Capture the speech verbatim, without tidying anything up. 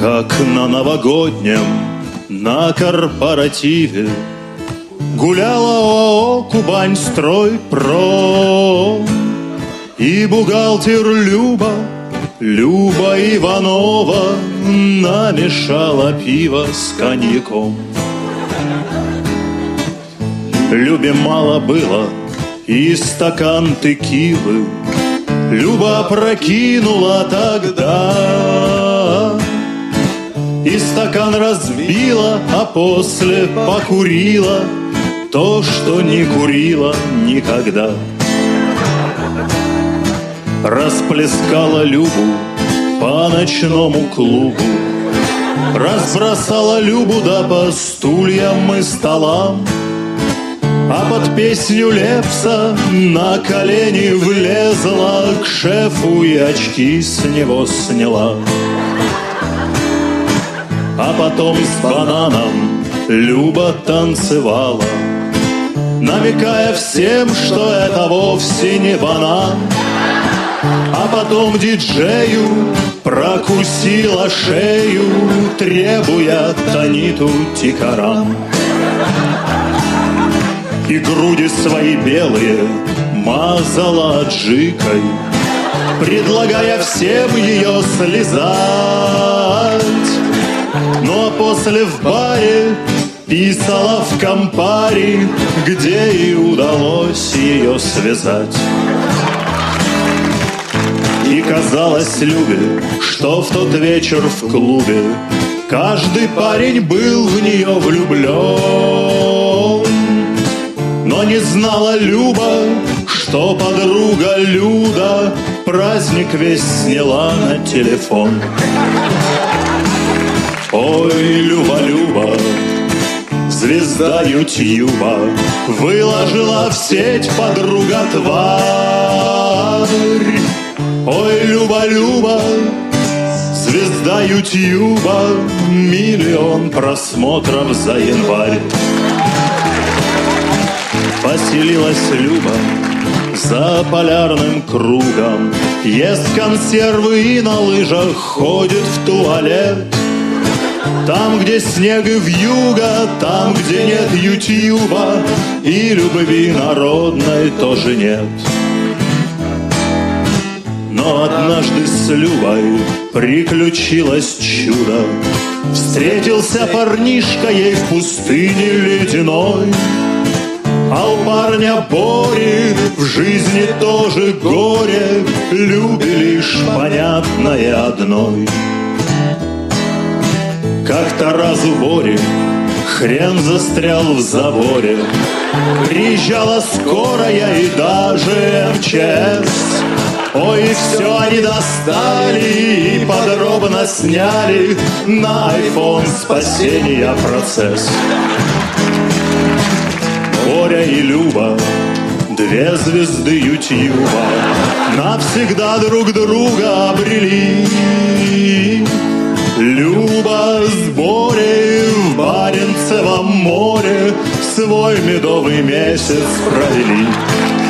Как на новогоднем, на корпоративе гуляла ОАО «Кубань-стройпром». И бухгалтер Люба, Люба Иванова намешала пиво с коньяком. Любе мало было и стакан текилы Люба опрокинула тогда. И стакан разбила, а после покурила то, что не курила никогда. Расплескала Любу по ночному клубу, разбросала Любу да по стульям и столам. А под песню Лепса на колени влезла к шефу и очки с него сняла. А потом с бананом Люба танцевала, намекая всем, что это вовсе не банан. А потом диджею прокусила шею, требуя Таниту Тикарам. И груди свои белые мазала аджикой, предлагая всем ее слезать. Ну а после в баре писала в компаре, где и удалось ее связать. И казалось Любе, что в тот вечер в клубе каждый парень был в нее влюблен. Но не знала Люба, что подруга Люда праздник весь сняла на телефон. Ой, Люба-Люба, звезда Ютьюба, выложила в сеть подруга тварь. Ой, Люба-Люба, звезда Ютьюба, миллион просмотров за январь. Поселилась Люба за полярным кругом, ест консервы и на лыжах ходит в туалет. Там, где снег и вьюга, там, где нет Ютьюба, и любви народной тоже нет. Но однажды с Любой приключилось чудо. Встретился парнишка ей в пустыне ледяной. А у парня Бори в жизни тоже горе, Любе лишь понятное одной. Как-то раз у Бори хрен застрял в заборе, приезжала скорая и даже эм че эс. Ой, все они достали и подробно сняли на айфон спасения процесс. Боря и Люба, две звезды Ютьюба, навсегда друг друга обрели. Люба с Борей в Баренцевом море свой медовый месяц провели.